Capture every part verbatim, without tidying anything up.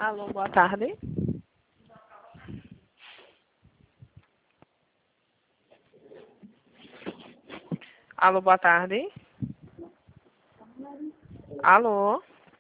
Alô, boa tarde. Alô, boa tarde. Alô.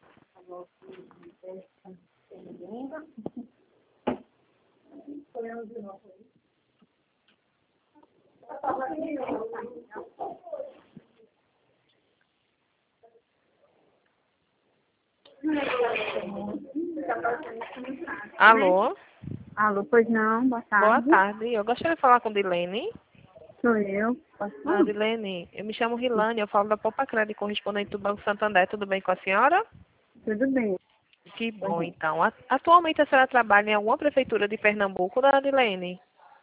Alô. Alô, pois não, boa Boa tarde. tarde. Eu gostaria de falar com Dilene. Sou eu. Posso Ah, falar? Dilene, eu me chamo Rilane, eu falo da Poupa Crédito, correspondente do Banco Santander. Tudo bem com a senhora? Tudo bem. Que Pois bom, é. então. A- Atualmente a senhora trabalha em alguma prefeitura de Pernambuco, da Dilene?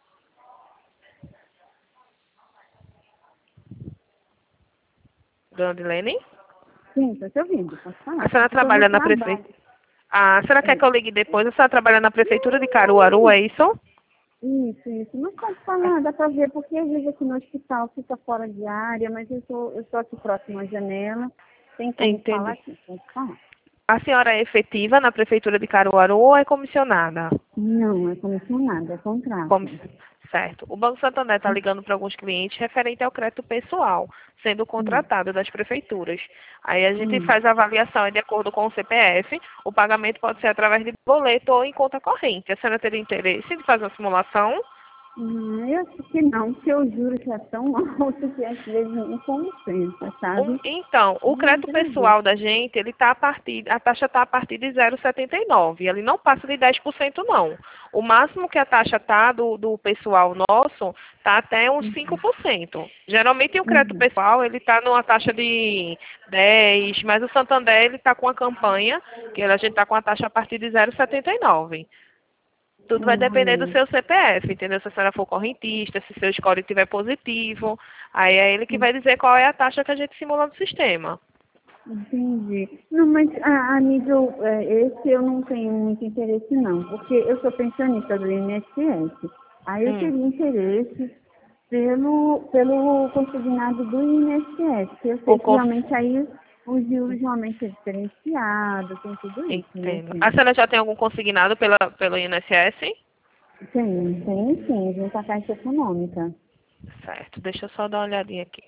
Dona Dilene? Sim, estou te ouvindo, posso A falar. senhora Estou no trabalha na trabalho. prefeitura. Ah, a senhora quer que É. eu ligue depois? A senhora trabalha na prefeitura de Caruaru, é isso? Isso, isso. Não pode falar, dá para ver, porque às vezes aqui no hospital fica fora de área, mas eu estou eu estou aqui próximo à janela. Tem como falar Entendi. aqui, pode falar. A senhora é efetiva na prefeitura de Caruaru ou é comissionada? Não, é comissionado, é Como... contrato. Certo. O Banco Santander está ligando para alguns clientes referente ao crédito pessoal, sendo Hum, contratado das prefeituras. Aí a gente hum. faz a avaliação e de acordo com o C P F, o pagamento pode ser através de boleto ou em conta corrente. A senhora teria interesse de fazer uma simulação? Hum, eu acho que não, porque eu juro que é tão alto que às vezes nem compensa, Um- sabe? então, o Não crédito acredito. pessoal da gente, ele tá a partir, a taxa está a partir de zero vírgula setenta e nove. Ele não passa de dez por cento não. O máximo que a taxa tá do, do pessoal nosso tá até uns cinco Uhum, por cento. Geralmente o crédito uhum, pessoal, ele tá numa taxa de dez, mas o Santander ele tá com a campanha, que a gente tá com a taxa a partir de zero vírgula setenta e nove. Tudo vai depender do uhum. seu C P F, entendeu? Se a senhora for correntista, se seu score estiver positivo, aí é ele que vai dizer qual é a taxa que a gente simula no sistema. Entendi. Não, mas a, a nível, é, esse eu não tenho muito interesse não, porque eu sou pensionista do I N S S. Aí eu Hum. teria interesse pelo, pelo consignado do I N S S, que eu O sei que cons... realmente aí os juros realmente é diferenciado, tem tudo isso, né? Entendo. Assim. A senhora já tem algum consignado pela, pelo I N S S? Tem, tem sim, junto à Caixa Econômica. Certo. Deixa eu só dar uma olhadinha aqui.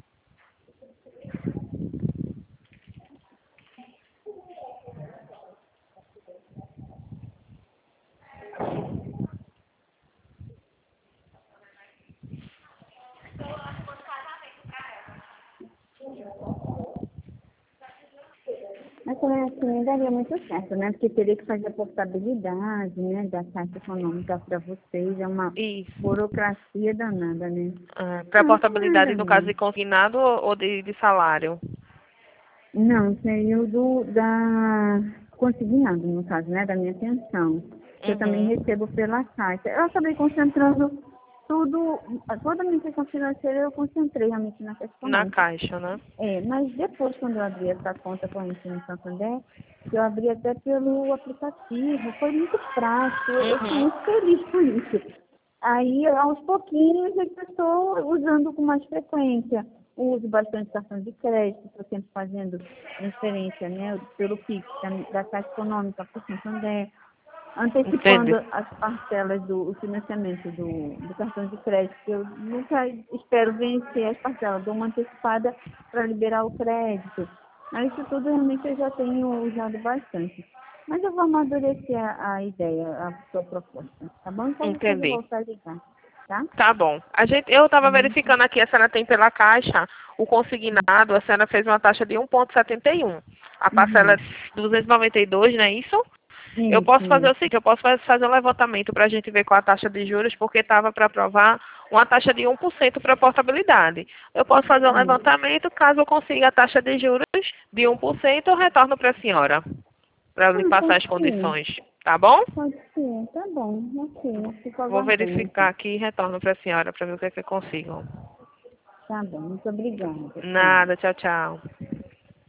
Mas também assim, nem daria muito certo, né? Porque teria que fazer a portabilidade, né, da Caixa Econômica para vocês. É uma Isso. burocracia danada, né? Para Não, tem nada portabilidade, a no caso ver. de consignado ou ou de, de salário? Não, seria o do, da consignado, no caso, né, da minha pensão. Que eu também Uhum. recebo pela Caixa. Eu acabei concentrando tudo, toda a minha questão financeira eu concentrei realmente na Caixa Na Econômica. caixa, né? É, mas depois, quando eu abri essa conta corrente no Santander, eu abri até pelo aplicativo, foi muito prático, eu eu fiquei Uhum. muito feliz com isso. Aí, aos pouquinhos, é que eu estou usando com mais frequência. Uso bastante cartão de crédito, estou sempre fazendo transferência, né, pelo Pix, da, da Caixa Econômica para o Santander, Entendi. antecipando as parcelas do o financiamento do, do cartão de crédito. Eu nunca espero vencer as parcelas, dou uma antecipada para liberar o crédito. Mas isso tudo realmente eu já tenho usado bastante. Mas eu vou amadurecer a, a ideia, a sua proposta, tá bom? Então depois eu Entendi. volto a ligar, tá? Tá bom. A gente, eu estava Uhum. verificando aqui, a senhora tem pela caixa o consignado, a senhora fez uma taxa de um vírgula setenta e um. A parcela é Uhum. duzentos e noventa e dois, não é isso? Eu posso Isso, fazer o isso. seguinte, eu posso faz- fazer um levantamento para a gente ver qual a taxa de juros, porque estava para aprovar uma taxa de um por cento para portabilidade. Eu posso fazer um Hum. levantamento, caso eu consiga a taxa de juros de um por cento, eu retorno para a senhora, para lhe Ah, passar pode as ser. condições. Tá bom? Pode ser. Tá bom. Ok. Fico Vou aguardando, verificar então. aqui e retorno para a senhora para ver o que é que eu consigo. Tá bom. Muito obrigada. Tchau. Nada, tchau, tchau.